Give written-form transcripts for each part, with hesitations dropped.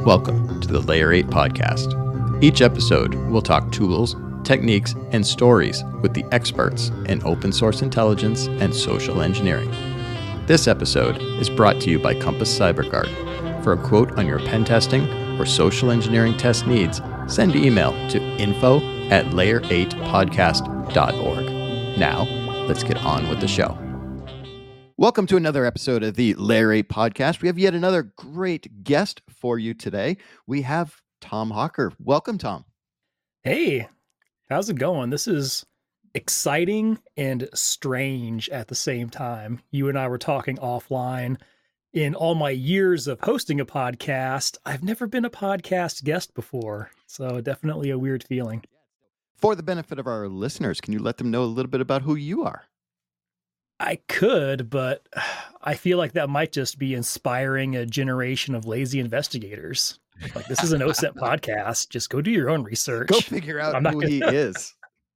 Welcome to the Layer 8 podcast. Each episode, we'll talk tools, techniques, and stories with the experts in open source intelligence and social engineering. This episode is brought to you by Compass CyberGuard. For a quote on your pen testing or social engineering test needs, send an email to info@layer8podcast.org. Now, let's get on with the show. Welcome to another episode of the Layer 8 podcast. We have yet another great guest for you today. We have Tom Hawker. Welcome, Tom. Hey, how's it going? This is exciting and strange at the same time. You and I were talking offline. In all my years of hosting a podcast, I've never been a podcast guest before. So definitely a weird feeling. For the benefit of our listeners, can you let them know a little bit about who you are? I could, but I feel like that might just be inspiring a generation of lazy investigators. Like, this is an OSINT podcast. Just go do your own research. Go figure out who he is.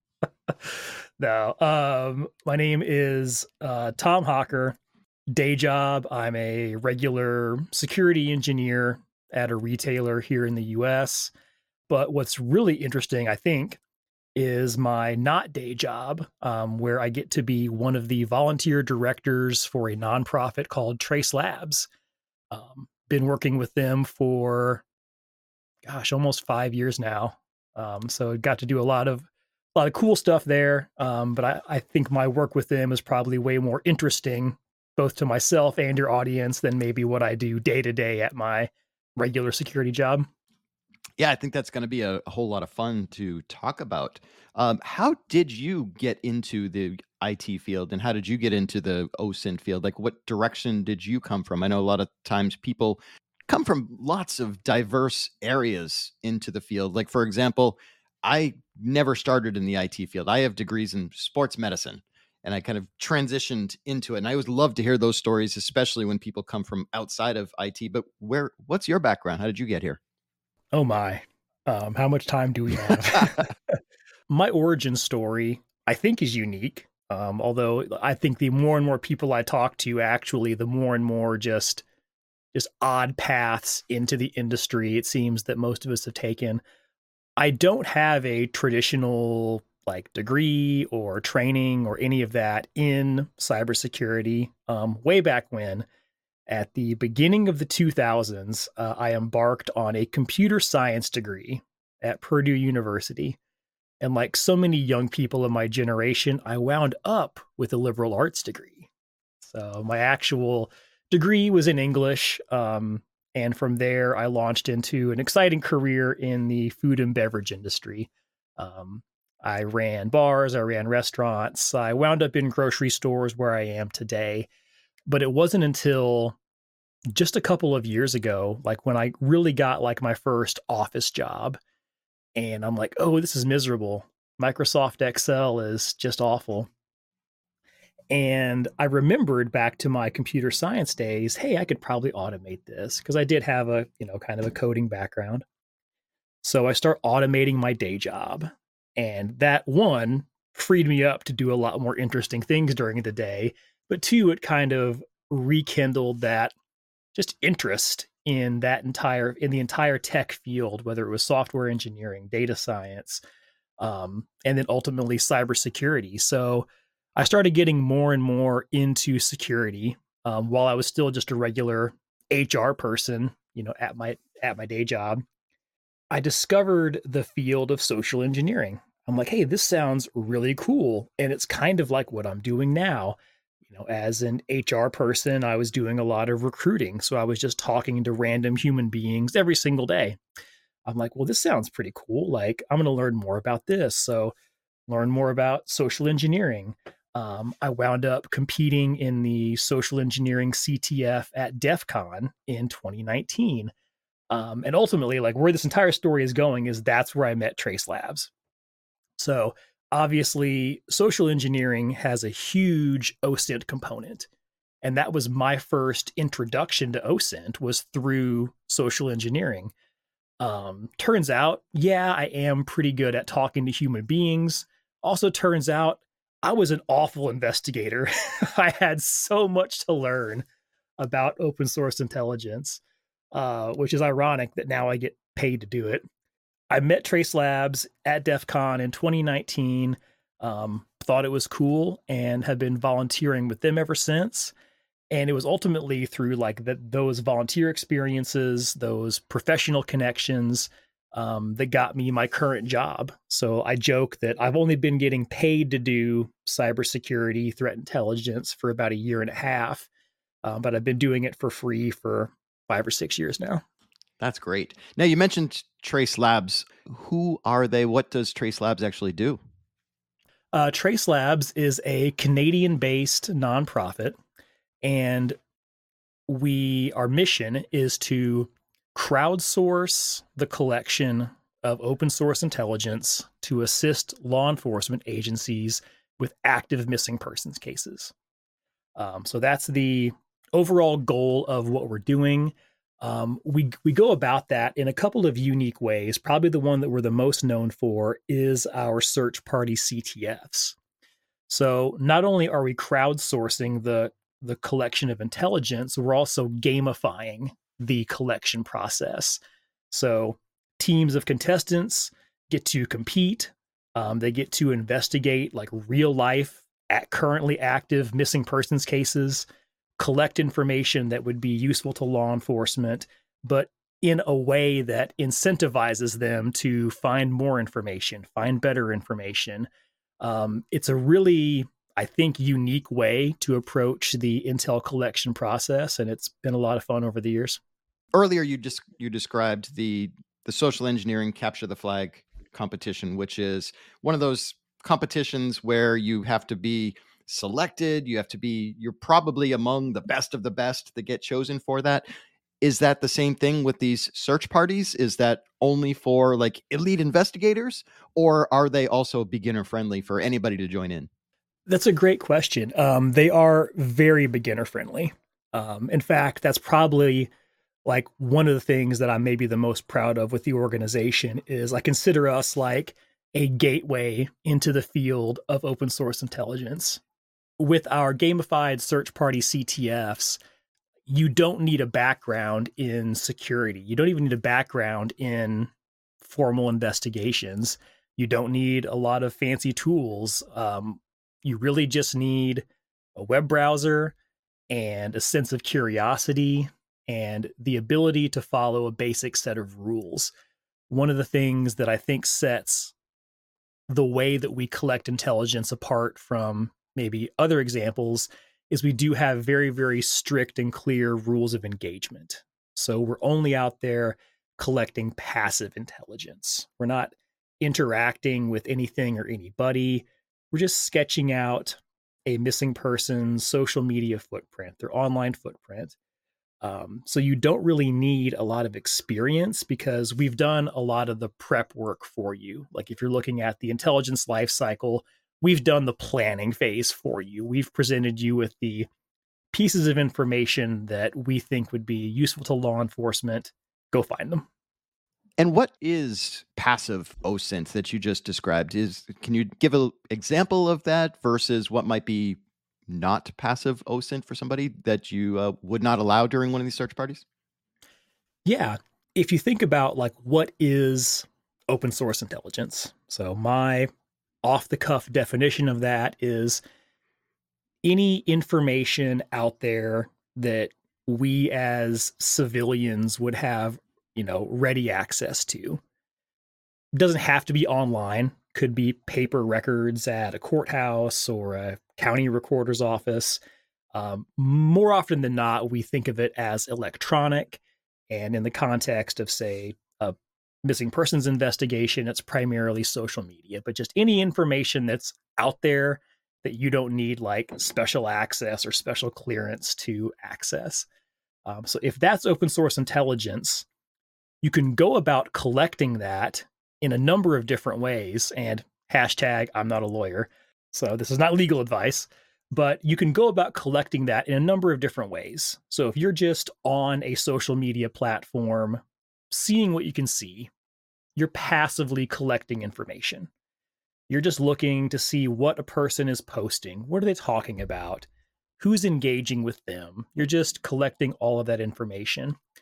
No, my name is Tom Hawker. Day job, I'm a regular security engineer at a retailer here in the US. But what's really interesting, I think, is my not day job, where I get to be one of the volunteer directors for a nonprofit called Trace Labs. Been working with them for, almost 5 years now. So got to do a lot of cool stuff there. But I think my work with them is probably way more interesting, both to myself and your audience, than maybe what I do day to day at my regular security job. Yeah, I think that's going to be a whole lot of fun to talk about. How did you get into the IT field, and how did you get into the OSINT field? Like, what direction did you come from? I know a lot of times people come from lots of diverse areas into the field. Like, for example, I never started in the IT field. I have degrees in sports medicine, and I kind of transitioned into it. And I always love to hear those stories, especially when people come from outside of IT. But what's your background? How did you get here? Oh my. How much time do we have? My origin story, I think, is unique. Although I think the more and more people I talk to, actually, the more and more just odd paths into the industry it seems that most of us have taken. I don't have a traditional degree or training or any of that in cybersecurity. Way back when, at the beginning of the 2000s, I embarked on a computer science degree at Purdue University. And like so many young people in my generation, I wound up with a liberal arts degree. So my actual degree was in English. And from there, I launched into an exciting career in the food and beverage industry. I ran bars, I ran restaurants, I wound up in grocery stores where I am today. But it wasn't until just a couple of years ago, like when I really got my first office job, and I'm like, oh, this is miserable. Microsoft Excel is just awful. And I remembered back to my computer science days, hey, I could probably automate this, because I did have a, kind of a coding background. So I start automating my day job. And that, one, freed me up to do a lot more interesting things during the day. But two, it kind of rekindled that just interest in the entire tech field, whether it was software engineering, data science, and then ultimately cybersecurity. So I started getting more and more into security while I was still just a regular HR person, at my day job. I discovered the field of social engineering. I'm like, hey, this sounds really cool. And it's kind of like what I'm doing now. As an HR person, I was doing a lot of recruiting. So I was just talking to random human beings every single day. I'm like, well, this sounds pretty cool. Like, I'm going to learn more about this. So learn more about social engineering. I wound up competing in the social engineering CTF at DEF CON in 2019. And ultimately, where this entire story is going is that's where I met Trace Labs. So obviously, social engineering has a huge OSINT component. And that was my first introduction to OSINT, was through social engineering. Turns out, yeah, I am pretty good at talking to human beings. Also turns out I was an awful investigator. I had so much to learn about open source intelligence. which is ironic that now I get paid to do it. I met Trace Labs at DEF CON in 2019, thought it was cool, and have been volunteering with them ever since. And it was ultimately through like those volunteer experiences, those professional connections, that got me my current job. So I joke that I've only been getting paid to do cybersecurity threat intelligence for about a year and a half, but I've been doing it for free for 5 or 6 years now. That's great. Now, you mentioned Trace Labs. Who are they? What does Trace Labs actually do? Trace Labs is a Canadian-based nonprofit, and our mission is to crowdsource the collection of open source intelligence to assist law enforcement agencies with active missing persons cases. So that's the overall goal of what we're doing. We go about that in a couple of unique ways. Probably the one that we're the most known for is our search party CTFs. So not only are we crowdsourcing the collection of intelligence, we're also gamifying the collection process. So teams of contestants get to compete. They get to investigate like real life, currently active missing persons cases, collect information that would be useful to law enforcement, but in a way that incentivizes them to find more information, find better information. It's a really, I think, unique way to approach the intel collection process, and it's been a lot of fun over the years. Earlier, you described the social engineering capture the flag competition, which is one of those competitions where you have to be selected. You're probably among the best of the best that get chosen for that. Is that the same thing with these search parties? Is that only for like elite investigators, or are they also beginner friendly for anybody to join in? That's a great question. They are very beginner friendly. In fact, that's probably like one of the things that I'm maybe the most proud of with the organization is I consider us like a gateway into the field of open source intelligence. With our gamified search party CTFs, you don't need a background in security. You don't even need a background in formal investigations. You don't need a lot of fancy tools. You really just need a web browser and a sense of curiosity and the ability to follow a basic set of rules. One of the things that I think sets the way that we collect intelligence apart from maybe other examples is we do have very, very strict and clear rules of engagement. So we're only out there collecting passive intelligence. We're not interacting with anything or anybody. We're just sketching out a missing person's social media footprint, their online footprint. So you don't really need a lot of experience because we've done a lot of the prep work for you. Like if you're looking at the intelligence life cycle, we've done the planning phase for you. We've presented you with the pieces of information that we think would be useful to law enforcement. Go find them. And what is passive OSINT that you just described? Can you give an example of that versus what might be not passive OSINT for somebody that you would not allow during one of these search parties? Yeah. If you think about like what is open source intelligence. So my off the cuff definition of that is any information out there that we as civilians would have, ready access to. It doesn't have to be online. Could be paper records at a courthouse or a county recorder's office. More often than not, we think of it as electronic. And in the context of, say, a missing persons investigation, it's primarily social media. But just any information that's out there that you don't need like special access or special clearance to access. So if that's open source intelligence, you can go about collecting that in a number of different ways. And hashtag, I'm not a lawyer, so this is not legal advice, but you can go about collecting that in a number of different ways. So if you're just on a social media platform, seeing what you can see, you're passively collecting information. You're just looking to see what a person is posting. What are they talking about? Who's engaging with them? You're just collecting all of that information.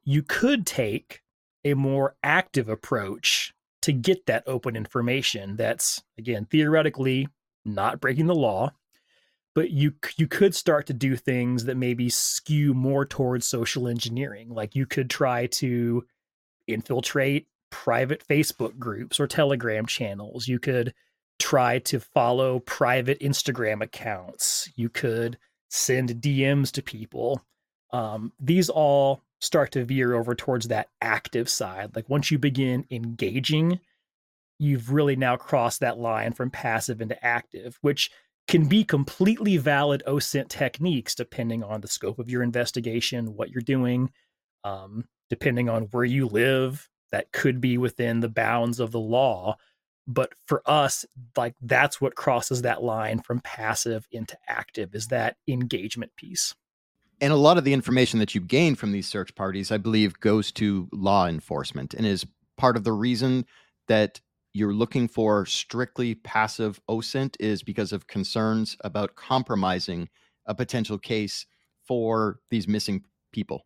you could take a more active approach to get that open information that's, again, theoretically not breaking the law, but you could start to do things that maybe skew more towards social engineering. Like you could try to infiltrate private Facebook groups or Telegram channels. You could try to follow private Instagram accounts. You could send DMs to people. These all start to veer over towards that active side. Like once you begin engaging, you've really now crossed that line from passive into active, which can be completely valid OSINT techniques depending on the scope of your investigation, what you're doing, depending on where you live. That could be within the bounds of the law. But for us, like that's what crosses that line from passive into active, is that engagement piece. And a lot of the information that you gain from these search parties, I believe, goes to law enforcement and is part of the reason that you're looking for strictly passive OSINT is because of concerns about compromising a potential case for these missing people.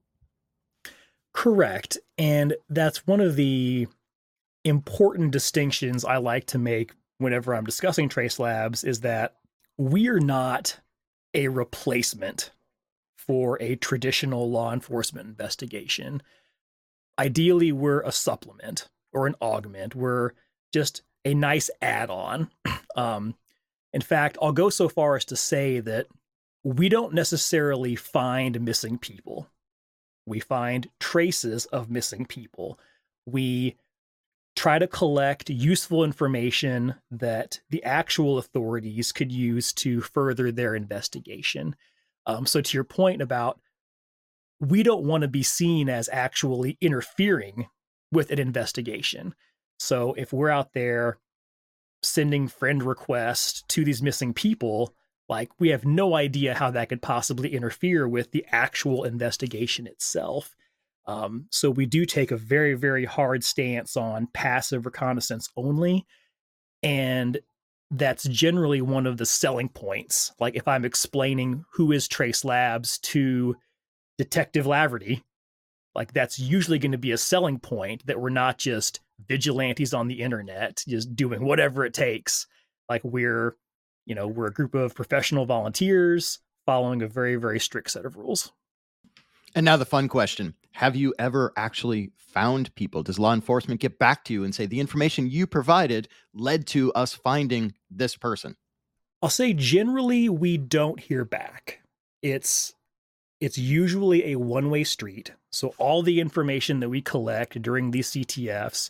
Correct. And that's one of the important distinctions I like to make whenever I'm discussing trace labs, is that we are not a replacement for a traditional law enforcement investigation. Ideally, we're a supplement or an augment. We're just a nice add-on. In fact, I'll go so far as to say that we don't necessarily find missing people. We find traces of missing people. We try to collect useful information that the actual authorities could use to further their investigation. So to your point about, we don't want to be seen as actually interfering with an investigation. So if we're out there sending friend requests to these missing people, like we have no idea how that could possibly interfere with the actual investigation itself. So we do take a very, very hard stance on passive reconnaissance only. And that's generally one of the selling points. Like if I'm explaining who is Trace Labs to Detective Laverty, like that's usually going to be a selling point, that we're not just vigilantes on the internet, just doing whatever it takes. Like we're a group of professional volunteers following a very, very strict set of rules. And now the fun question. Have you ever actually found people? Does law enforcement get back to you and say the information you provided led to us finding this person? I'll say generally we don't hear back. It's usually a one-way street. So all the information that we collect during these CTFs,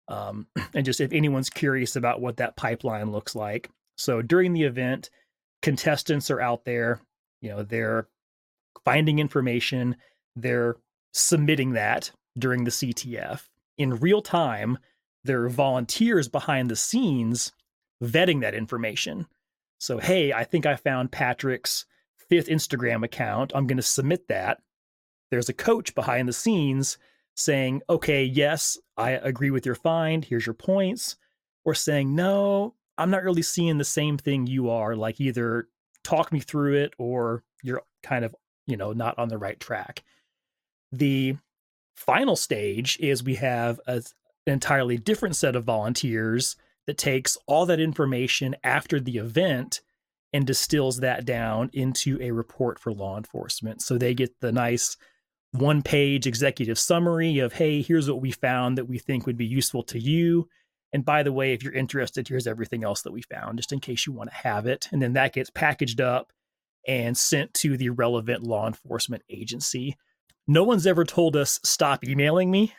and just if anyone's curious about what that pipeline looks like. So during the event, contestants are out there, they're finding information, they're submitting that during the CTF. In real time, there are volunteers behind the scenes vetting that information. So, hey, I think I found Patrick's 5th Instagram account. I'm going to submit that. There's a coach behind the scenes saying, okay, yes, I agree with your find. Here's your points. Or saying, no, I'm not really seeing the same thing you are. Like either talk me through it or you're kind of, not on the right track. The final stage is we have an entirely different set of volunteers that takes all that information after the event and distills that down into a report for law enforcement. So they get the nice one-page executive summary of, hey, here's what we found that we think would be useful to you. And by the way, if you're interested, here's everything else that we found, just in case you want to have it. And then that gets packaged up and sent to the relevant law enforcement agency. No one's ever told us stop emailing me.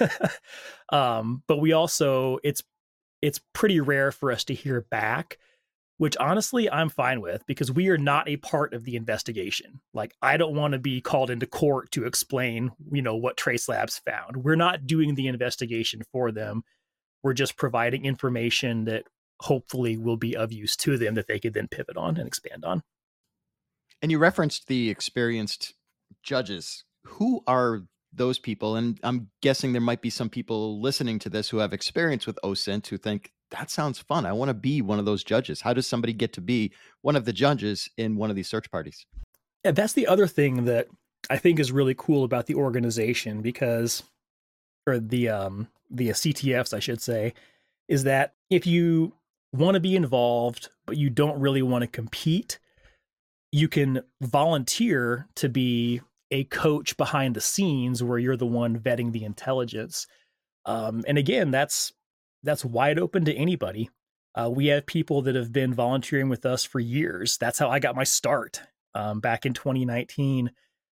But we also, it's pretty rare for us to hear back, which honestly I'm fine with, because we are not a part of the investigation. Like I don't want to be called into court to explain, what Trace Labs found. We're not doing the investigation for them. We're just providing information that hopefully will be of use to them that they could then pivot on and expand on. And you referenced the experienced judges. Who are those people? And I'm guessing there might be some people listening to this who have experience with OSINT who think, that sounds fun. I want to be one of those judges. How does somebody get to be one of the judges in one of these search parties? Yeah, that's the other thing that I think is really cool about the organization because, or the CTFs, I should say, is that if you want to be involved, but you don't really want to compete, you can volunteer to be a coach behind the scenes where you're the one vetting the intelligence. And again, that's wide open to anybody. We have people that have been volunteering with us for years. That's how I got my start back in 2019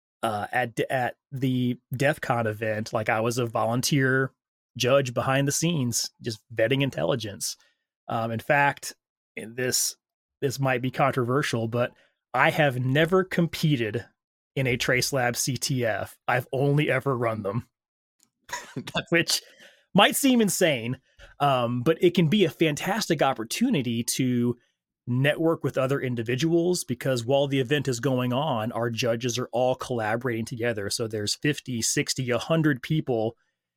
at the DEF CON event. Like I was a volunteer judge behind the scenes, just vetting intelligence. In fact, this might be controversial, but I have never competed in a Tracelab CTF. I've only ever run them, which might seem insane, but it can be a fantastic opportunity to network with other individuals because while the event is going on, our judges are all collaborating together. So there's 50, 60, 100 people,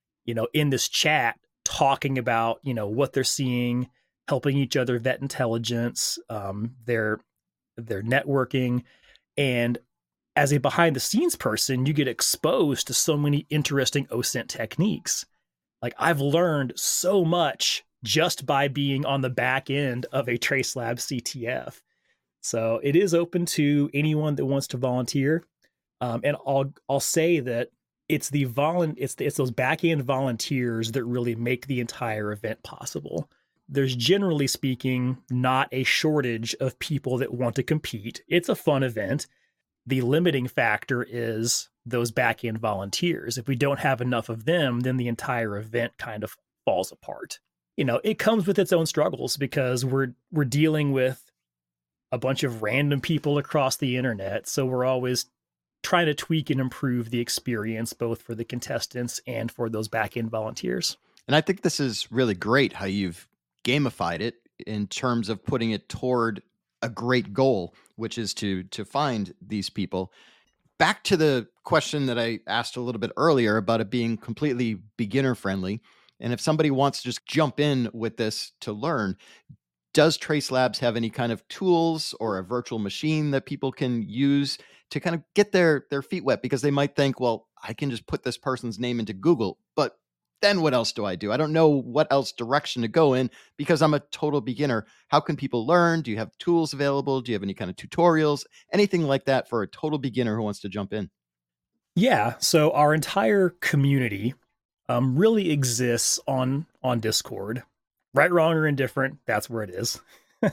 in this chat talking about, what they're seeing, helping each other vet intelligence, they're networking. And as a behind the scenes person, you get exposed to so many interesting OSINT techniques. Like I've learned so much just by being on the back end of a Tracelab CTF. So it is open to anyone that wants to volunteer. And I'll say that it's it's those back end volunteers that really make the entire event possible. There's generally speaking not a shortage of people that want to compete. It's a fun event. The limiting factor is those back end volunteers. If we don't have enough of them, then the entire event kind of falls apart. It comes with its own struggles because we're dealing with a bunch of random people across the internet. So we're always trying to tweak and improve the experience, both for the contestants and for those back end volunteers. And I think this is really great how you've gamified it in terms of putting it toward a great goal, which is to find these people. Back to the question that I asked a little bit earlier about it being completely beginner friendly. And if somebody wants to just jump in with this to learn, does Trace Labs have any kind of tools or a virtual machine that people can use to kind of get their feet wet? Because they might think, well, I can just put this person's name into Google, but then what else do? I don't know what else direction to go in because I'm a total beginner. How can people learn? Do you have tools available? Do you have any kind of tutorials, anything like that for a total beginner who wants to jump in? Yeah. So our entire community really exists on Discord. Right, wrong, or indifferent, that's where it is.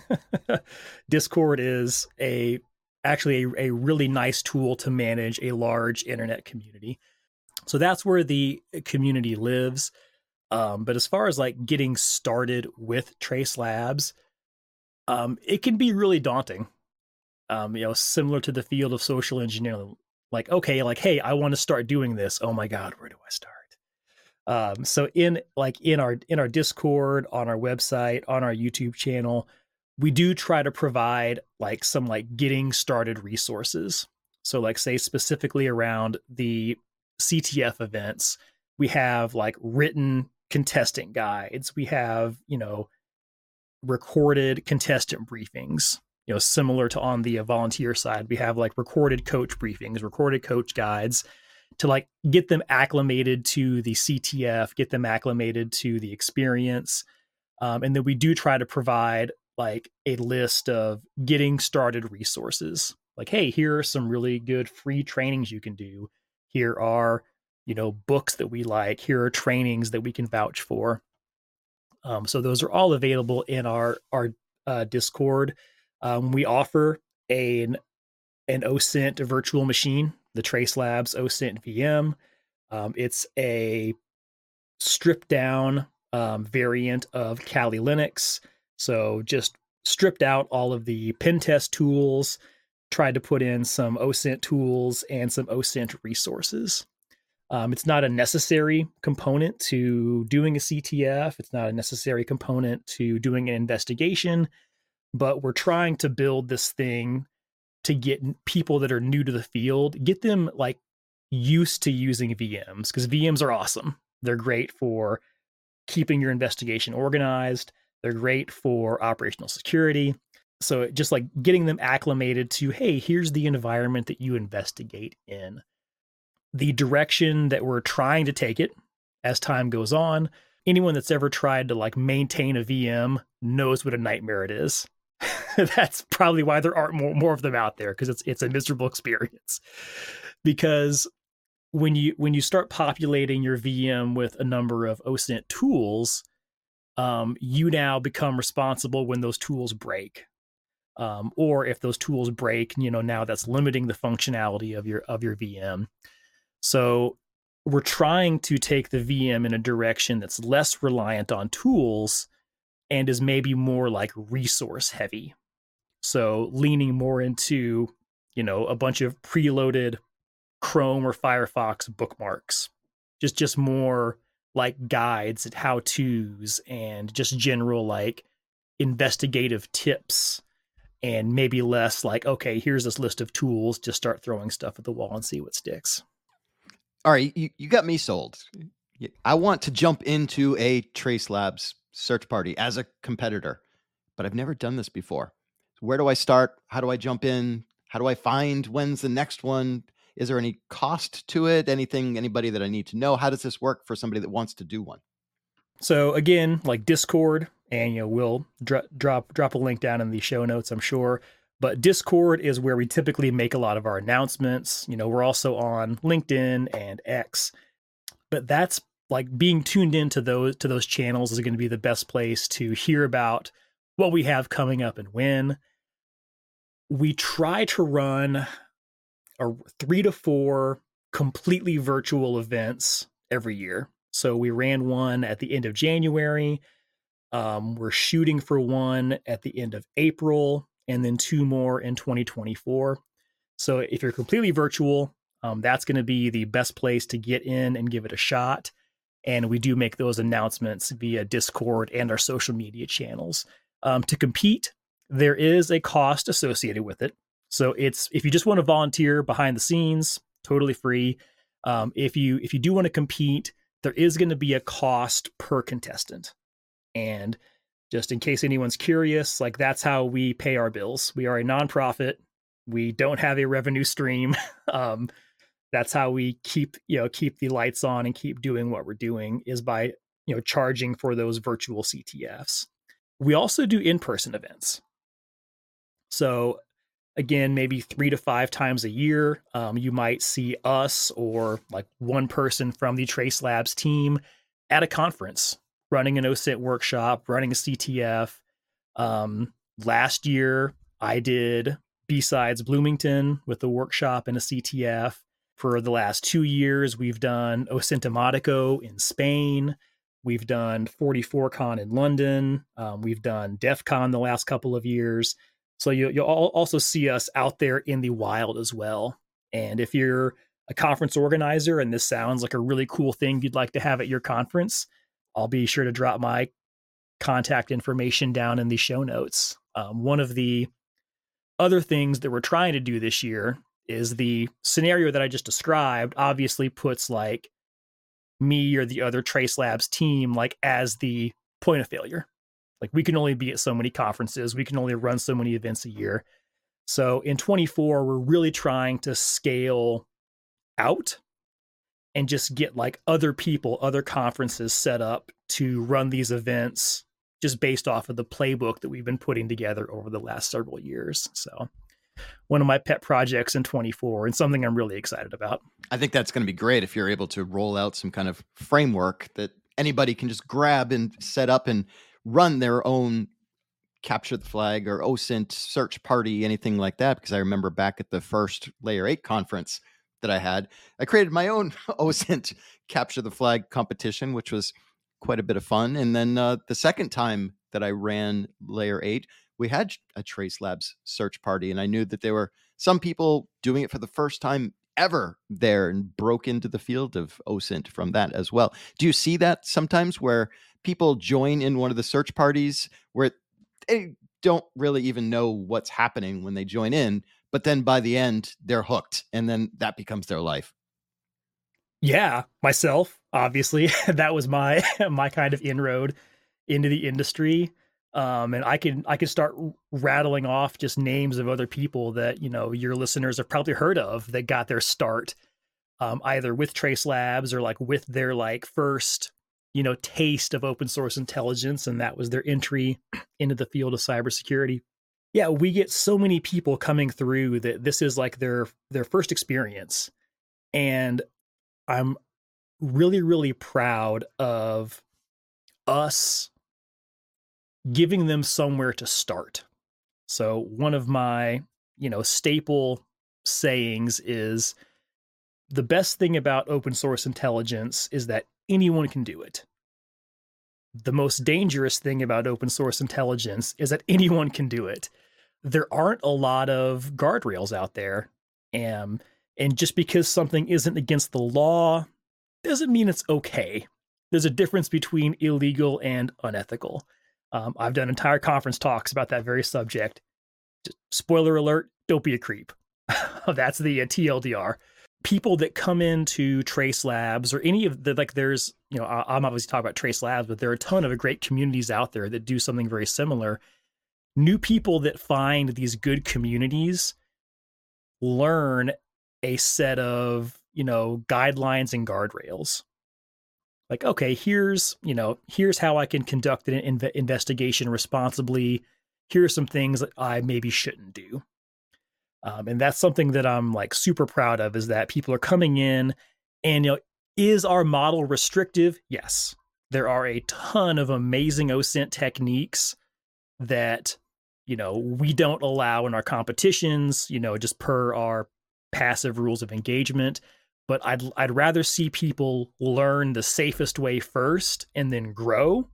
Discord is actually a really nice tool to manage a large internet community. So that's where the community lives. But as far as like getting started with Trace Labs, it can be really daunting. Similar to the field of social engineering. Like, okay, like, hey, I want to start doing this. Oh my God, where do I start? So in our Discord, on our website, on our YouTube channel, we do try to provide like some like getting started resources. So like say specifically around the CTF events, we have like written contestant guides. We have, recorded contestant briefings, similar to on the volunteer side. We have like recorded coach briefings, recorded coach guides to like get them acclimated to the CTF, get them acclimated to the experience. And then we do try to provide like a list of getting started resources. Like, hey, here are some really good free trainings you can do. Here are, books that we like. Here are trainings that we can vouch for. So those are all available in our Discord. We offer an OSINT virtual machine, the Trace Labs OSINT VM. It's a stripped down variant of Kali Linux. So just stripped out all of the pen test tools, tried to put in some OSINT tools and some OSINT resources. It's not a necessary component to doing a CTF. It's not a necessary component to doing an investigation, but we're trying to build this thing to get people that are new to the field, get them like used to using VMs, because VMs are awesome. They're great for keeping your investigation organized. They're great for operational security. So just like getting them acclimated to, hey, here's the environment that you investigate in. the direction that we're trying to take it as time goes on. Anyone that's ever tried to like maintain a VM knows what a nightmare it is. That's probably why there aren't more of them out there, because it's a miserable experience. Because when you start populating your VM with a number of OSINT tools, you now become responsible when those tools break. Or if those tools break, now that's limiting the functionality of your VM. So we're trying to take the VM in a direction that's less reliant on tools and is maybe more like resource heavy. So leaning more into, a bunch of preloaded Chrome or Firefox bookmarks, just more like guides and how-tos and just general like investigative tips, and maybe less like, okay, here's this list of tools, just start throwing stuff at the wall and see what sticks. All right, you got me sold. I want to jump into a Trace Labs search party as a competitor, but I've never done this before. Where do I start? How do I jump in? How do I find when's the next one? Is there any cost to it? Anybody that I need to know? How does this work for somebody that wants to do one? So again, like Discord, and we'll drop a link down in the show notes, I'm sure. But Discord is where we typically make a lot of our announcements. We're also on LinkedIn and X, but that's like being tuned into those channels is going to be the best place to hear about what we have coming up and when. We try to run 3 to 4 completely virtual events every year. So we ran one at the end of January. We're shooting for one at the end of April, and then 2 more in 2024. So if you're completely virtual, that's going to be the best place to get in and give it a shot. And we do make those announcements via Discord and our social media channels. To compete, there is a cost associated with it. So if you just want to volunteer behind the scenes, totally free. If you do want to compete, there is going to be a cost per contestant. And just in case anyone's curious, like that's how we pay our bills. We are a nonprofit. We don't have a revenue stream. That's how we keep the lights on and keep doing what we're doing, is by charging for those virtual CTFs. We also do in-person events. So again, maybe 3 to 5 times a year, you might see us or like one person from the Trace Labs team at a conference, running an OSINT workshop, running a CTF. Last year, I did B-Sides Bloomington with a workshop and a CTF. For the last 2 years, we've done Osintomático in Spain. We've done 44Con in London. We've done DEF CON the last couple of years. So you'll also see us out there in the wild as well. And if you're a conference organizer and this sounds like a really cool thing you'd like to have at your conference, I'll be sure to drop my contact information down in the show notes. One of the other things that we're trying to do this year is the scenario that I just described obviously puts like me or the other Trace Labs team like as the point of failure. Like we can only be at so many conferences. We can only run so many events a year. So in 24, we're really trying to scale out and just get like other people, other conferences set up to run these events just based off of the playbook that we've been putting together over the last several years. So one of my pet projects in 24 and something I'm really excited about. I think that's going to be great if you're able to roll out some kind of framework that anybody can just grab and set up and run their own capture the flag or OSINT search party, anything like that. Because I remember back at the first Layer 8 conference that I had, I created my own OSINT capture the flag competition, which was quite a bit of fun. And then the second time that I ran Layer 8, we had a Trace Labs search party, and I knew that there were some people doing it for the first time ever there and broke into the field of OSINT from that as well. Do you see that sometimes where people join in one of the search parties where they don't really even know what's happening when they join in, but then by the end they're hooked and then that becomes their life? Yeah, myself, obviously. That was my kind of inroad into the industry. And I can start rattling off just names of other people that, your listeners have probably heard of that got their start either with Trace Labs or like with their like first, taste of open source intelligence, and that was their entry into the field of cybersecurity. Yeah, we get so many people coming through that this is like their first experience, and I'm really really proud of us giving them somewhere to start. So one of my, staple sayings is the best thing about open source intelligence is that anyone can do it. The most dangerous thing about open source intelligence is that anyone can do it. There aren't a lot of guardrails out there. And just because something isn't against the law doesn't mean it's okay. There's a difference between illegal and unethical. I've done entire conference talks about that very subject. Just spoiler alert, don't be a creep. That's the TLDR. People that come into Trace Labs or any of the, like, there's, I'm obviously talking about Trace Labs, but there are a ton of great communities out there that do something very similar. New people that find these good communities learn a set of, guidelines and guardrails. Like, okay, here's how I can conduct an investigation responsibly. Here are some things that I maybe shouldn't do. And that's something that I'm like super proud of, is that people are coming in and, is our model restrictive? Yes. There are a ton of amazing OSINT techniques that, we don't allow in our competitions, just per our passive rules of engagement. But I'd rather see people learn the safest way first and then grow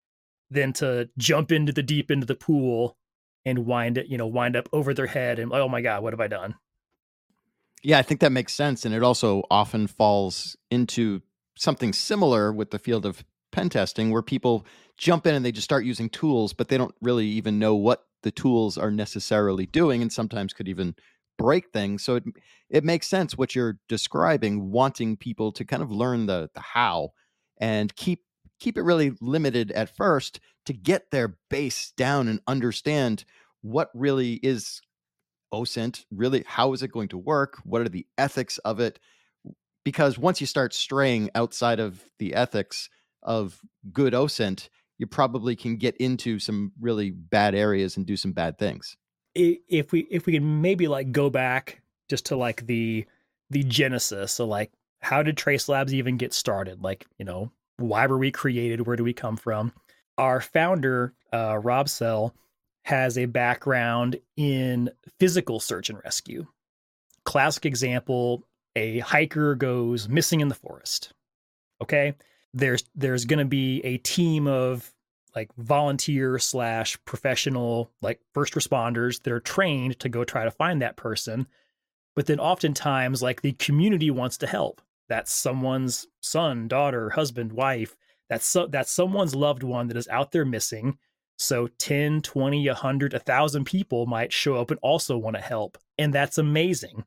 than to jump into the deep end of the pool and wind up over their head and, oh my God, what have I done? Yeah, I think that makes sense, and it also often falls into something similar with the field of pen testing, where people jump in and they just start using tools, but they don't really even know what the tools are necessarily doing, and sometimes could even break things. So it makes sense what you're describing, wanting people to kind of learn the how and keep it really limited at first to get their base down and understand what really is OSINT, really, how is it going to work? What are the ethics of it? Because once you start straying outside of the ethics of good OSINT, you probably can get into some really bad areas and do some bad things. If we can maybe like go back just to like the genesis, so like how did Trace Labs even get started? Like, why were we created? Where do we come from? Our founder, Rob Sell, has a background in physical search and rescue. Classic example, a hiker goes missing in the forest. Okay. There's going to be a team of like volunteer / professional, like first responders that are trained to go try to find that person. But then oftentimes like the community wants to help. That's someone's son, daughter, husband, wife. That's someone's loved one that is out there missing. So 10, 20, 100, 1,000 people might show up and also want to help. And that's amazing.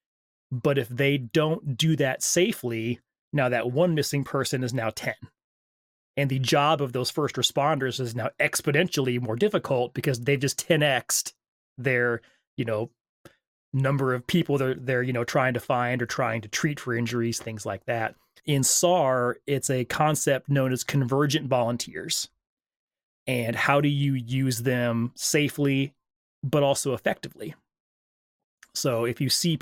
But if they don't do that safely, now that one missing person is now 10. And the job of those first responders is now exponentially more difficult because they've just 10x'd their, number of people they're trying to find or trying to treat for injuries, things like that. In SAR, it's a concept known as convergent volunteers. And how do you use them safely, but also effectively? So if you see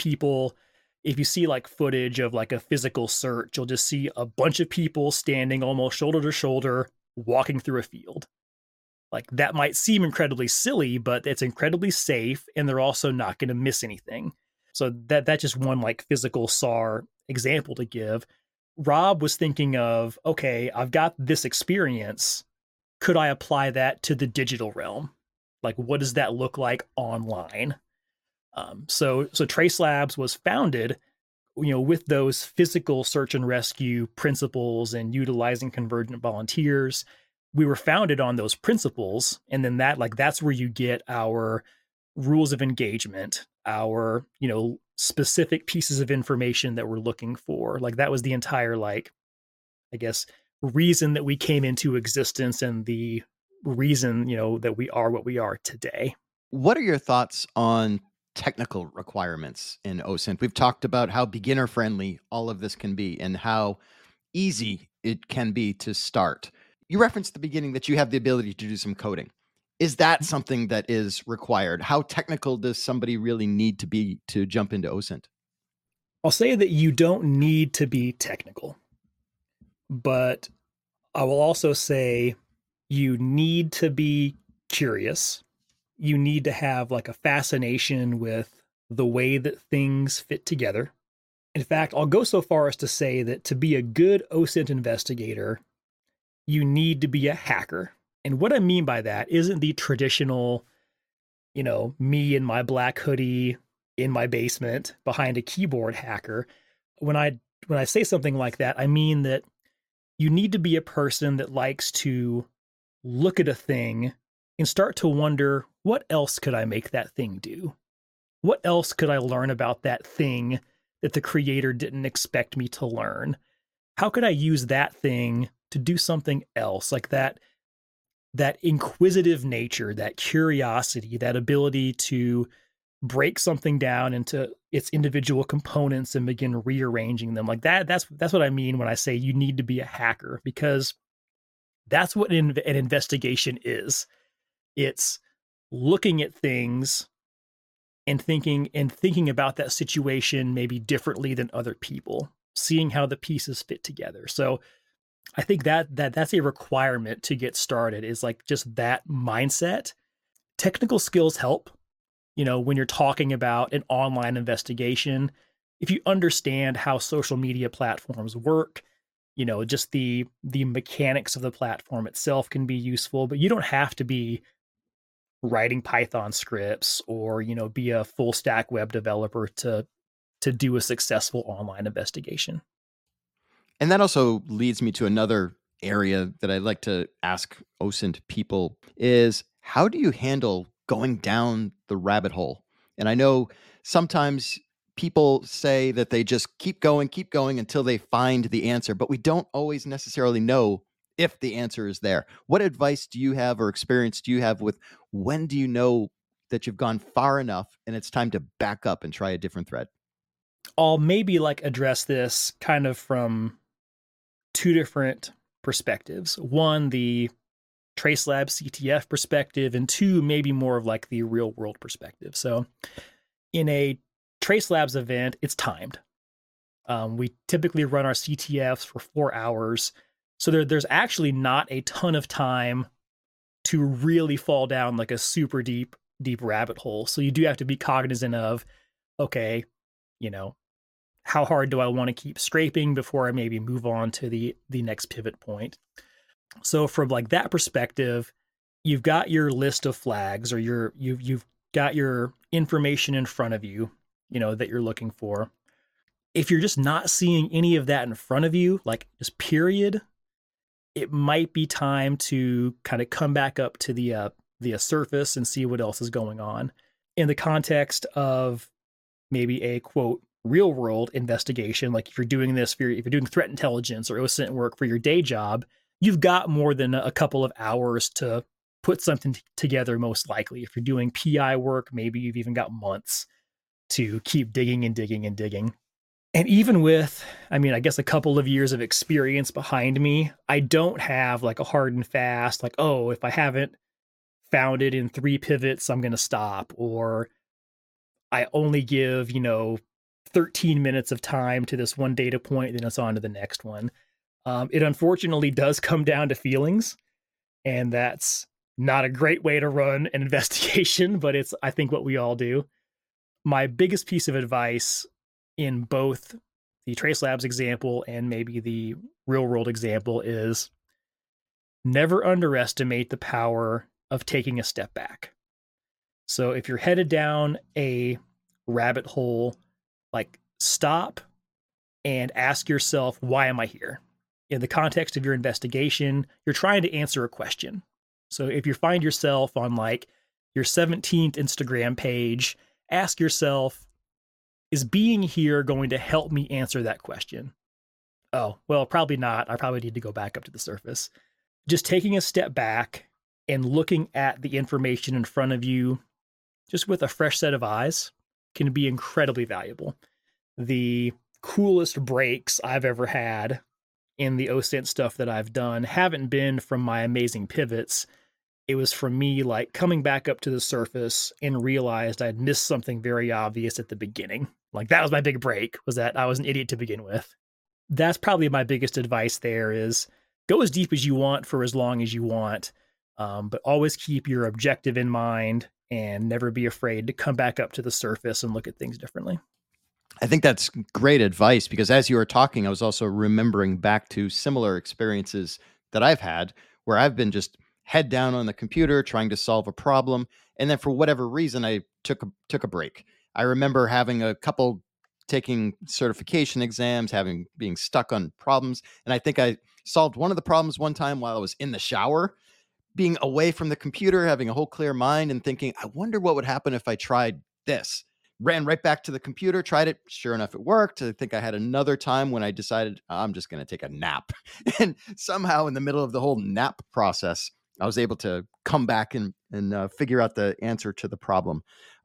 like footage of like a physical search, you'll just see a bunch of people standing almost shoulder to shoulder, walking through a field. Like that might seem incredibly silly, but it's incredibly safe, and they're also not going to miss anything. So that's just one like physical SAR example to give. Rob was thinking of, okay, I've got this experience. Could I apply that to the digital realm? Like, what does that look like online? So Trace Labs was founded, with those physical search and rescue principles and utilizing convergent volunteers. We were founded on those principles, and then that's where you get our rules of engagement, our specific pieces of information that we're looking for. Like that was the entire reason that we came into existence, and the reason that we are what we are today. What are your thoughts on technical requirements in OSINT. We've talked about how beginner friendly all of this can be and how easy it can be to start. You referenced at the beginning that you have the ability to do some coding. Is that something that is required? How technical does somebody really need to be to jump into OSINT? I'll say that you don't need to be technical, but I will also say you need to be curious. You need to have like a fascination with the way that things fit together. In fact, I'll go so far as to say that to be a good OSINT investigator, you need to be a hacker. And what I mean by that isn't the traditional, me in my black hoodie in my basement behind a keyboard hacker. When I say something like that, I mean that you need to be a person that likes to look at a thing and start to wonder, what else could I make that thing do? What else could I learn about that thing that the creator didn't expect me to learn? How could I use that thing to do something else? Like that inquisitive nature, that curiosity, that ability to break something down into its individual components and begin rearranging them. Like that's what I mean when I say you need to be a hacker, because that's what an investigation is. It's looking at things and thinking about that situation maybe differently than other people, seeing how the pieces fit together. So I think that's a requirement to get started, is like just that mindset. Technical skills help, when you're talking about an online investigation. If you understand how social media platforms work, just the mechanics of the platform itself can be useful, but you don't have to be writing Python scripts or, be a full stack web developer to do a successful online investigation. And that also leads me to another area that I'd like to ask OSINT people is, how do you handle going down the rabbit hole? And I know sometimes people say that they just keep going until they find the answer, but we don't always necessarily know if the answer is there. What advice do you have or experience do you have with, when do you know that you've gone far enough and it's time to back up and try a different thread? I'll maybe like address this kind of from two different perspectives. One, the Tracelab CTF perspective, and two, maybe more of like the real world perspective. So in a Tracelabs event, it's timed. We typically run our CTFs for 4 hours. So there's actually not a ton of time to really fall down like a super deep rabbit hole. So you do have to be cognizant of, okay, how hard do I want to keep scraping before I maybe move on to the next pivot point? So from like that perspective, you've got your list of flags, or you've got your information in front of you, that you're looking for. If you're just not seeing any of that in front of you, like just period, it might be time to kind of come back up to the surface and see what else is going on. In the context of maybe a quote real world investigation, like if you're doing this if you're doing threat intelligence or OSINT work for your day job, you've got more than a couple of hours to put something together, most likely. If you're doing PI work, maybe you've even got months to keep digging and digging and digging. And even with, I guess a couple of years of experience behind me, I don't have like a hard and fast, like, oh, if I haven't found it in 3 pivots, I'm going to stop. Or I only give, 13 minutes of time to this one data point, then it's on to the next one. It unfortunately does come down to feelings, and that's not a great way to run an investigation, but it's, I think, what we all do. My biggest piece of advice in both the Tracelabs example and maybe the real world example is never underestimate the power of taking a step back. So if you're headed down a rabbit hole, like stop and ask yourself, why am I here? In the context of your investigation, you're trying to answer a question. So if you find yourself on like your 17th Instagram page, ask yourself, is being here going to help me answer that question? Oh, well, probably not. I probably need to go back up to the surface. Just taking a step back and looking at the information in front of you, just with a fresh set of eyes, can be incredibly valuable. The coolest breaks I've ever had in the OSINT stuff that I've done haven't been from my amazing pivots. It was from me like coming back up to the surface and realized I'd missed something very obvious at the beginning. Like that was my big break, was that I was an idiot to begin with. That's probably my biggest advice there is go as deep as you want for as long as you want, but always keep your objective in mind and never be afraid to come back up to the surface and look at things differently. I think that's great advice because as you were talking, I was also remembering back to similar experiences that I've had where I've been just head down on the computer trying to solve a problem, and then for whatever reason, I took a break. I remember having a couple taking certification exams, having being stuck on problems, and I think I solved one of the problems one time while I was in the shower, being away from the computer, having a whole clear mind and thinking, I wonder what would happen if I tried this. Ran right back to the computer, tried it. Sure enough, it worked. I think I had another time when I decided I'm just going to take a nap. And somehow, in the middle of the whole nap process, I was able to come back and figure out the answer to the problem.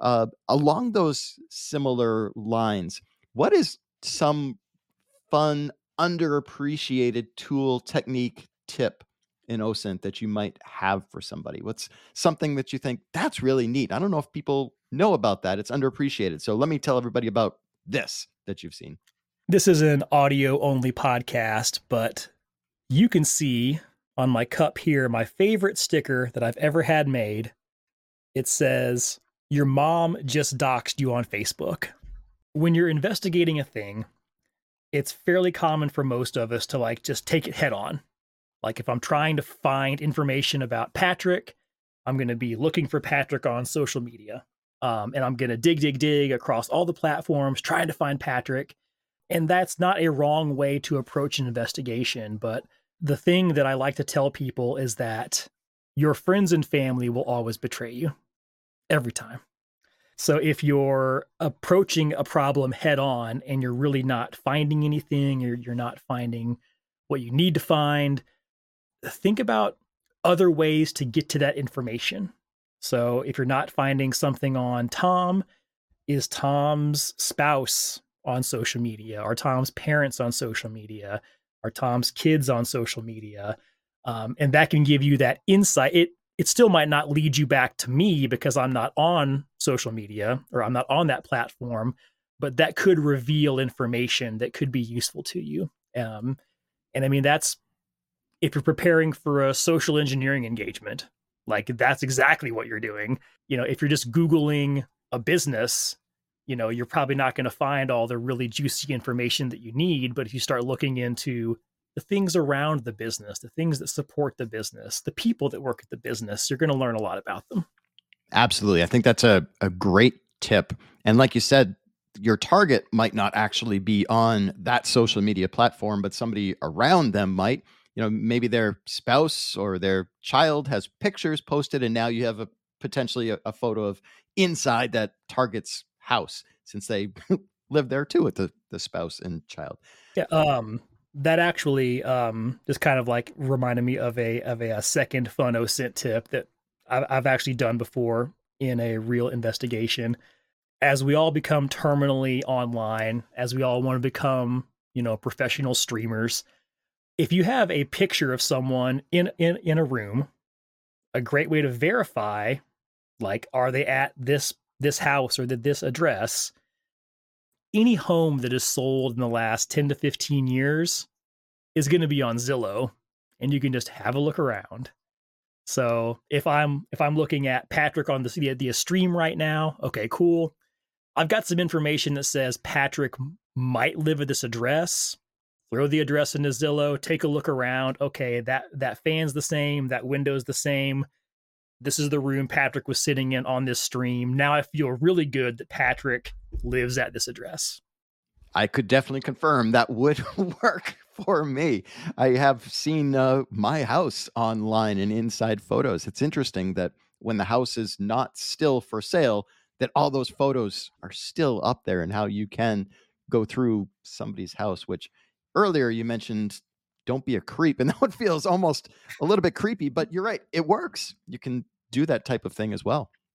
Along those similar lines, what is some fun, underappreciated tool, technique, tip in OSINT that you might have for somebody? What's something that you think that's really neat? I don't know if people know about that. It's underappreciated. So let me tell everybody about this that you've seen. This is an audio only podcast, but you can see on my cup here my favorite sticker that I've ever had made. It says, "Your mom just doxed you on Facebook." When you're investigating a thing, it's fairly common for most of us to like just take it head on. Like if I'm trying to find information about Patrick, I'm going to be looking for Patrick on social media. And I'm going to dig across all the platforms trying to find Patrick. And that's not a wrong way to approach an investigation. But the thing that I like to tell people is that your friends and family will always betray you every time. So if you're approaching a problem head on and you're really not finding anything, or you're not finding what you need to find, think about other ways to get to that information. So if you're not finding something on Tom, is Tom's spouse on social media? Are Tom's parents on social media? Are Tom's kids on social media? And that can give you that insight. It still might not lead you back to me because I'm not on social media or I'm not on that platform, but that could reveal information that could be useful to you. And I mean, that's if you're preparing for a social engineering engagement, like that's exactly what you're doing. You know, if you're just Googling a business, you know, you're probably not going to find all the really juicy information that you need. But if you start looking into the things around the business, the things that support the business, the people that work at the business, you're going to learn a lot about them. Absolutely. I think that's a great tip. And like you said, your target might not actually be on that social media platform, but somebody around them might. You know, maybe their spouse or their child has pictures posted, and now you have potentially a photo of inside that target's house since they live there too with the spouse and child. Yeah. That actually just kind of like reminded me of a second fun OSINT tip that I've actually done before in a real investigation. As we all become terminally online, as we all want to become, you know, professional streamers, if you have a picture of someone in a room, a great way to verify, like, are they at this house or this address? Any home that is sold in the last 10 to 15 years is going to be on Zillow, and you can just have a look around. So if I'm looking at Patrick on the stream right now, okay, cool. I've got some information that says Patrick might live at this address. Throw the address into Zillow, take a look around. Okay, that fan's the same, that window's the same. This is the room Patrick was sitting in on this stream. Now I feel really good that Patrick lives at this address. I could definitely confirm that would work for me. I have seen my house online in inside photos. It's interesting that when the house is not still for sale, that all those photos are still up there and how you can go through somebody's house, which earlier you mentioned don't be a creep. And that one feels almost a little bit creepy, but you're right. It works. You can do that type of thing as well.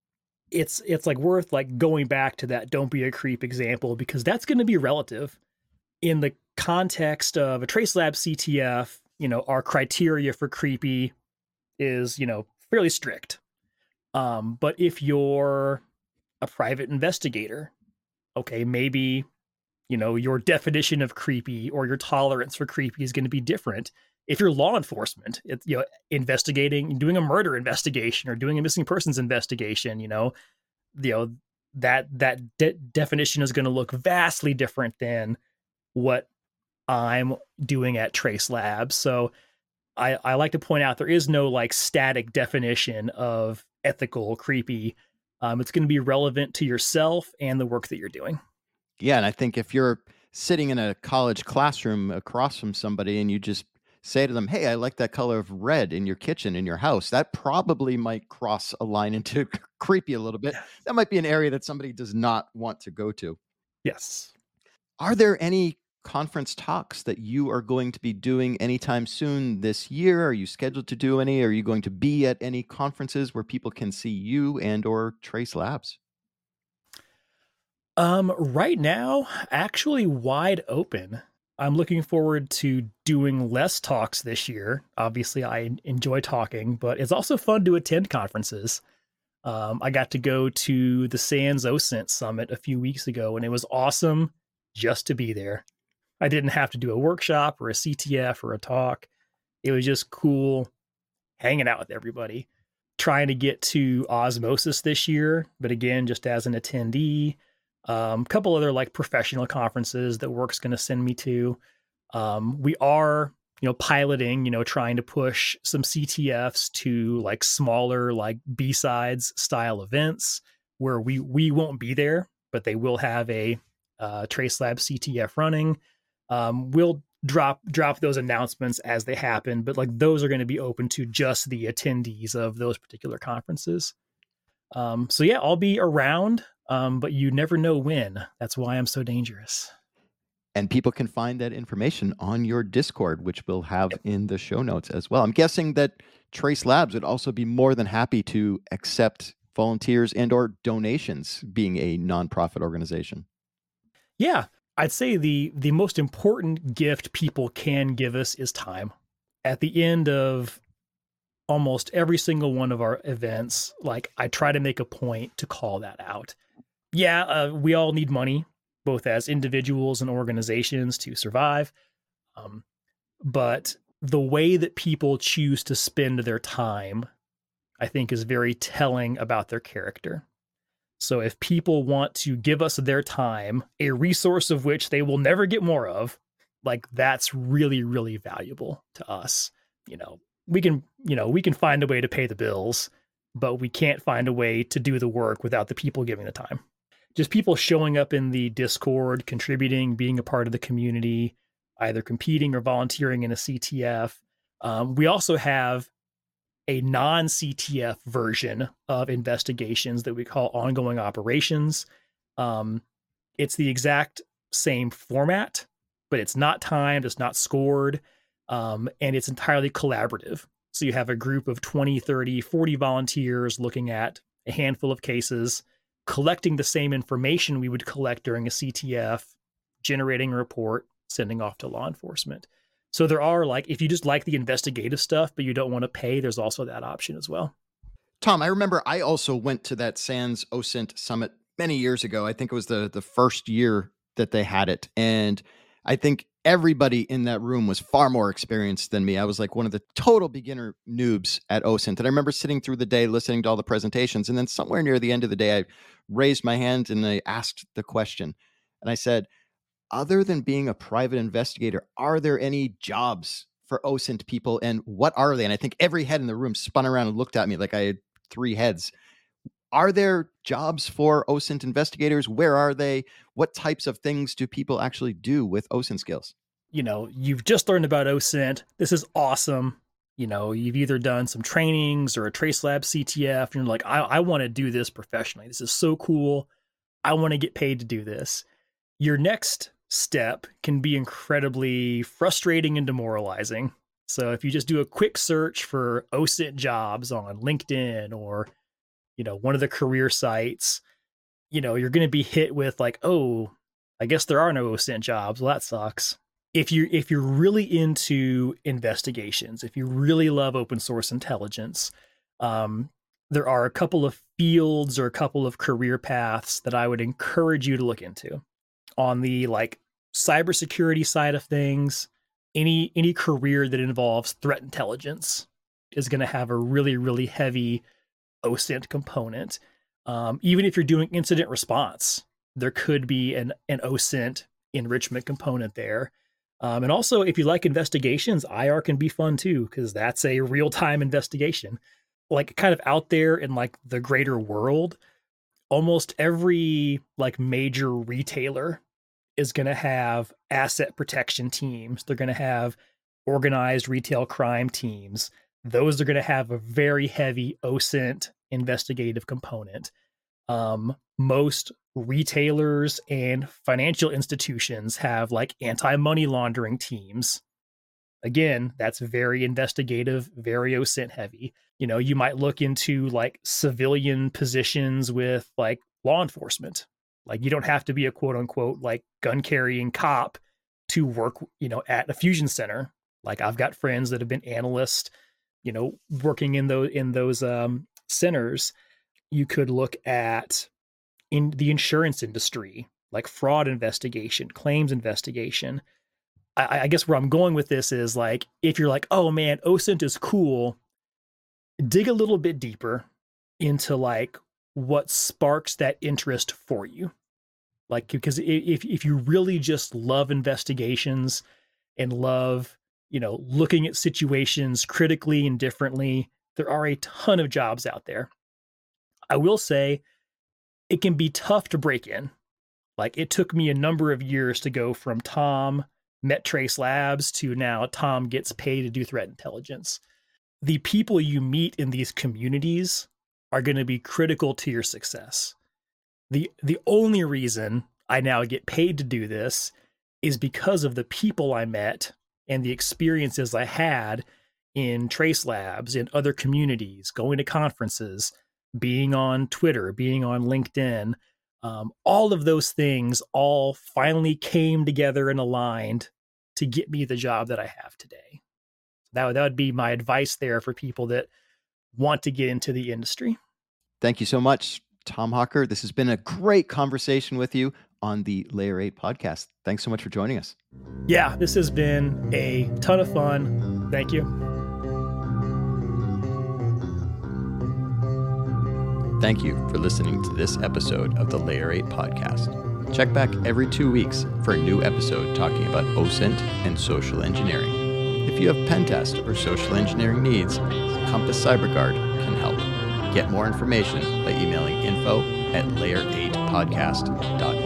it's like worth like going back to that don't be a creep example, because that's going to be relative in the context of a Tracelab CTF. Our criteria for creepy is, fairly strict. But if you're a private investigator, okay, maybe, your definition of creepy or your tolerance for creepy is going to be different. If you're law enforcement, investigating, doing a murder investigation or doing a missing persons investigation, you know that definition is going to look vastly different than what I'm doing at Trace Labs. So I like to point out there is no like static definition of ethical creepy. It's going to be relevant to yourself and the work that you're doing. Yeah, and I think if you're sitting in a college classroom across from somebody and you just say to them, "Hey, I like that color of red in your kitchen in your house," that probably might cross a line into creepy a little bit. That might be an area that somebody does not want to go to. Yes. Are there any conference talks that you are going to be doing anytime soon this year? Are you scheduled to do any? Are you going to be at any conferences where people can see you and or Trace Labs? Right now, actually wide open. I'm looking forward to doing less talks this year. Obviously, I enjoy talking, but it's also fun to attend conferences. I got to go to the Sans OSINT Summit a few weeks ago, and it was awesome just to be there. I didn't have to do a workshop or a CTF or a talk. It was just cool hanging out with everybody. Trying to get to Osmosis this year, but again, just as an attendee. A couple other like professional conferences that work's going to send me to. We are, piloting, trying to push some CTFs to like smaller, like B-sides style events where we won't be there, but they will have a Trace Lab CTF running. We'll drop those announcements as they happen, but like those are going to be open to just the attendees of those particular conferences. So yeah, I'll be around, but you never know when. That's why I'm so dangerous. And people can find that information on your Discord, which we'll have Yep. in the show notes as well. I'm guessing that Trace Labs would also be more than happy to accept volunteers and or donations, being a nonprofit organization. Yeah, I'd say the most important gift people can give us is time. At the end of almost every single one of our events, like I try to make a point to call that out. Yeah, we all need money, both as individuals and organizations to survive. Um, but the way that people choose to spend their time, I think, is very telling about their character. So if people want to give us their time, a resource of which they will never get more of, like that's really, really valuable to us. You know, we can find a way to pay the bills, but we can't find a way to do the work without the people giving the time. Just people showing up in the Discord, contributing, being a part of the community, either competing or volunteering in a CTF. We also have a non CTF version of investigations that we call ongoing operations. Um, it's the exact same format, but it's not timed, it's not scored, and it's entirely collaborative. So you have a group of 20, 30, 40 volunteers looking at a handful of cases, collecting the same information we would collect during a CTF, generating a report, sending off to law enforcement. So there are like, if you just like the investigative stuff, but you don't want to pay, there's also that option as well. Tom, I remember I also went to that Sans OSINT summit many years ago. I think it was the first year that they had it. And I think everybody in that room was far more experienced than me. I was like one of the total beginner noobs at OSINT. And I remember sitting through the day listening to all the presentations. And then somewhere near the end of the day, I raised my hand and I asked the question. And I said, other than being a private investigator, are there any jobs for OSINT people and what are they? And I think every head in the room spun around and looked at me like I had three heads. Are there jobs for OSINT investigators? Where are they? What types of things do people actually do with OSINT skills? You've just learned about OSINT. This is awesome. You've either done some trainings or a Trace Lab CTF, and you're like, I want to do this professionally. This is so cool. I want to get paid to do this. Your next step can be incredibly frustrating and demoralizing. So if you just do a quick search for OSINT jobs on LinkedIn or one of the career sites, you're going to be hit with like, oh, I guess there are no OSINT jobs. Well, that sucks. If you're really into investigations, if you really love open source intelligence, there are a couple of fields or a couple of career paths that I would encourage you to look into. On the like cybersecurity side of things, any career that involves threat intelligence is going to have a really, really heavy OSINT component. Even if you're doing incident response, there could be an OSINT enrichment component there. And also, if you like investigations, IR can be fun too, because that's a real-time investigation. Like kind of out there in like the greater world, almost every like major retailer is going to have asset protection teams. They're going to have organized retail crime teams. Those are going to have a very heavy OSINT investigative component. Most retailers and financial institutions have like anti-money laundering teams. Again, that's very investigative, very OSINT heavy. You might look into like civilian positions with like law enforcement. Like you don't have to be a quote unquote like gun carrying cop to work, at a fusion center. Like I've got friends that have been analysts, working in those centers. You could look at in the insurance industry, like fraud investigation, claims investigation. I guess where I'm going with this is like, if you're like, oh man, OSINT is cool, dig a little bit deeper into like what sparks that interest for you. Like, because if you really just love investigations and love, looking at situations critically and differently, there are a ton of jobs out there. I will say it can be tough to break in. Like it took me a number of years to go from Tom met Trace Labs to now Tom gets paid to do threat intelligence. The people you meet in these communities are going to be critical to your success. The only reason I now get paid to do this is because of the people I met and the experiences I had in Trace Labs, in other communities, going to conferences, being on Twitter, being on LinkedIn. All of those things all finally came together and aligned to get me the job that I have today. That would be my advice there for people that want to get into the industry. Thank you so much, Tom Hawker. This has been a great conversation with you on the Layer 8 podcast. Thanks so much for joining us. Yeah, this has been a ton of fun. Thank you. Thank you for listening to this episode of the Layer 8 podcast. Check back every 2 weeks for a new episode talking about OSINT and social engineering. If you have pen test or social engineering needs, Compass CyberGuard can help. Get more information by emailing info@layer8podcast.com.